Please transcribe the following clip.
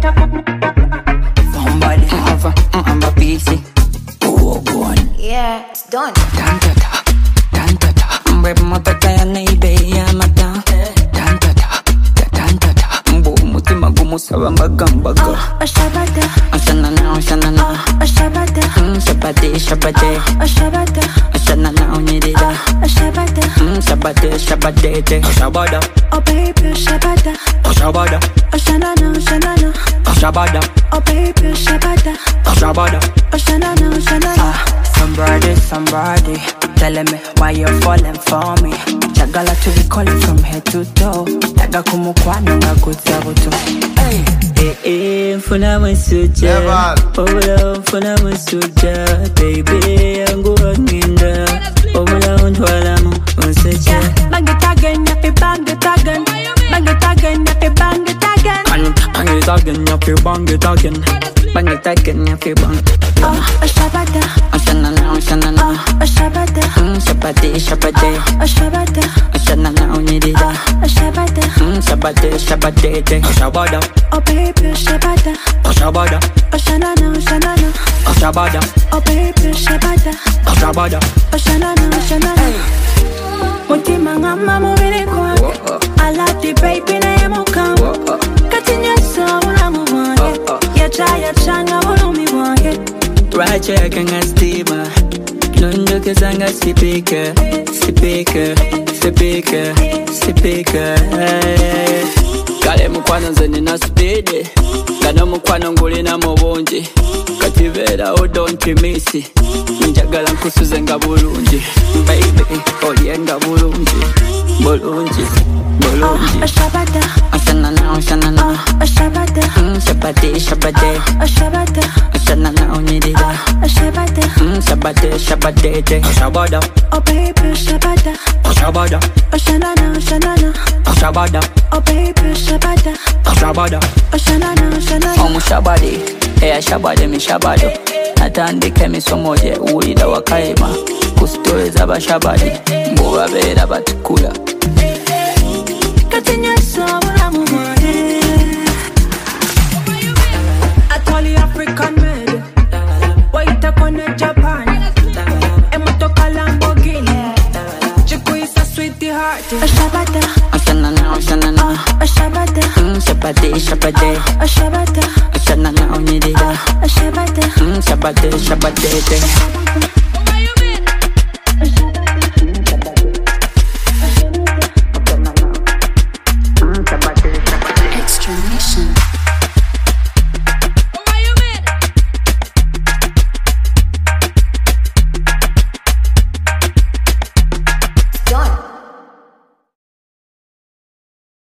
Somebody I'm a busy. Oh, go on. Yeah, it's done. Dantata, dantata. Mbe mapeta ya neibe ya mata. Dantata, dantata. Mbo mutima gumu sawa mbaga. Ashabada. Ashanana. Ashabada. Shabade. Ashabada. Ashanana onirida. Ashabada. Shabade. Ashabada. Oh baby, Ashabada. Ashabada. Ashanana. Ashabada. Oh baby, Ashabada. Ashabada. Ashanana. Somebody telling me why you're falling for me. Chagala to be calling from head to toe. Taga kumukwana ngakuza buto. Hey, mfuna masuja. Obula mfuna masuja. Baby yangu wanginda. Obula untwalamu unseja. Bang it again, yapi bang it again. Bang it again, yapi bang it again. Bang it again, yapi bang it again. Bang it again, yapi bang. Ashabada. Ashanana. Ashabada. Shabade. Ashabada. Ashanana onirida. Ashabada. Shabade. Ashabada. Oh baby, Ashabada. Ashabada. Ashanana. Ashabada. Oh baby, Ashabada. Ashabada. Ashanana. Mutima ngama mubiri kwange. I love the baby na yamuka. Katinya sawa mwange. Yacha bulumi bwange. Raja kanga stima. Londo kezanga sipika. Kale mukwano nze nina speed. Gano mukwano ngulina mu bungi. Kati beera don't miss. Njagala nkusuze nga bulungi. Baby olyenga bulungi. Ashabada. Ashanana. Ashabada. Shabade. Ashabada. Ashanana onirida. Ashabada. Shabade. Ashabada. Oh baby, Ashabada. Ashabada. Ashanana. Ashabada. Oh baby, Ashabada. Ashabada. Ashanana. Omushabade, eyashabade mishabado. Natandika emisomo gye uwulira wakayima. Ku story z'abashabade mbubabeera batukula. Katinya sawa mwange. Atali African made. Waita kone Japan. Emotoka Lamborghini. Chikuisa sweetheart. Ashabada. Ashanana. Ashabada. Shabade. Ashabada. Ashanana onirida. Ashabada. Shabade.